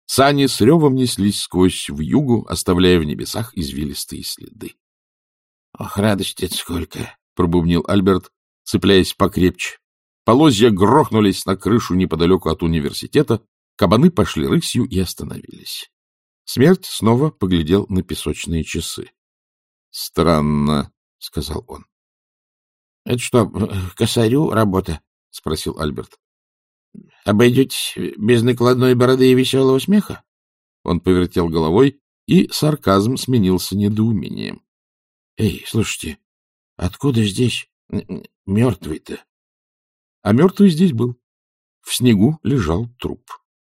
Сани с ревом неслись сквозь вьюгу, оставляя в небесах извилистые следы. — Ох, радости-то сколько! — пробубнил Альберт, цепляясь покрепче. Полозья грохнулись на крышу неподалеку от университета, кабаны пошли рысью и остановились. Смерть снова поглядел на песочные часы. — Странно, — сказал он. — Это что, косарю работа? — спросил Альберт. — Обойдетесь без накладной бороды и веселого смеха? Он повертел головой, и сарказм сменился недоумением. — Эй, слушайте, откуда здесь мертвый-то? А мертвый здесь был. В снегу лежал труп.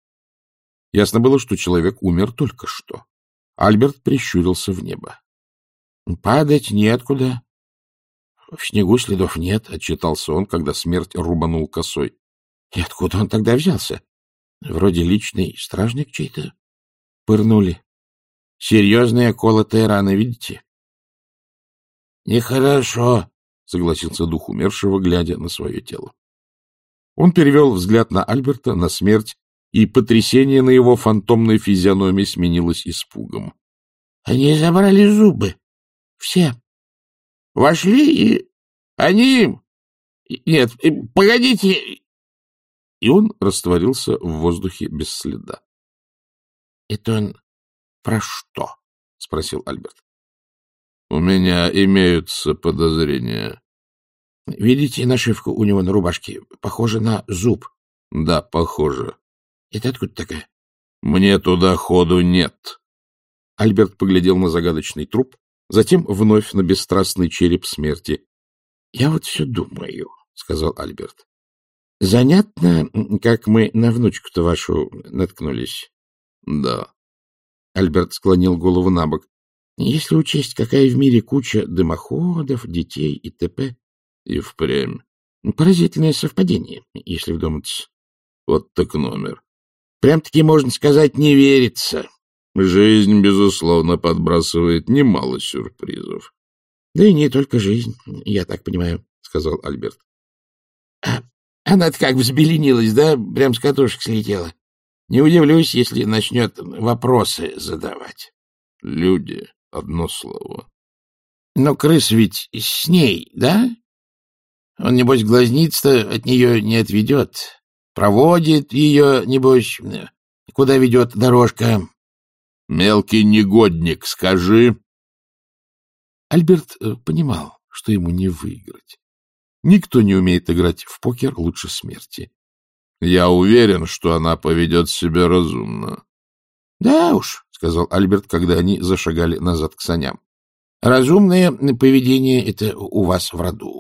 Ясно было, что человек умер только что. Альберт прищурился в небо. — Падать неоткуда. — В снегу следов нет, — отчитался он, когда смерть рубанул косой. — И откуда он тогда взялся? Вроде личный стражник чей-то. Пырнули. Серьезная колотая рана, видите? — Нехорошо, — согласился дух умершего, глядя на свое тело. Он перевел взгляд на Альберта, на смерть, и потрясение на его фантомной физиономии сменилось испугом. — Они забрали зубы. Все. Вошли, и они... Нет, погодите... И он растворился в воздухе без следа. — Это он про что? — спросил Альберт. — У меня имеются подозрения. — Видите нашивку у него на рубашке? Похоже на зуб. — Да, похоже. — Это откуда такая? — Мне туда ходу нет. Альберт поглядел на загадочный труп, затем вновь на бесстрастный череп смерти. — Я вот все думаю, — сказал Альберт. — Занятно, как мы на внучку-то вашу наткнулись. — Да. Альберт склонил голову набок. — Если учесть, какая в мире куча дымоходов, детей и т.п. — И впрямь. — Поразительное совпадение, если вдуматься. — Вот так номер. — Прям-таки, можно сказать, не верится. Жизнь, безусловно, подбрасывает немало сюрпризов. — Да и не только жизнь, я так понимаю, — сказал Альберт. — Она-то как взбеленилась, да? Прям с катушек слетела. Не удивлюсь, если начнет вопросы задавать. — Люди, одно слово. — Но крыс ведь с ней, да? Он, небось, глазниц-то от нее не отведет. Проводит ее, небось, куда ведет дорожка. — Мелкий негодник, скажи. Альберт понимал, что ему не выиграть. Никто не умеет играть в покер лучше смерти. — Я уверен, что она поведет себя разумно. — Да уж, — сказал Альберт, когда они зашагали назад к саням. — Разумное поведение — это у вас в роду.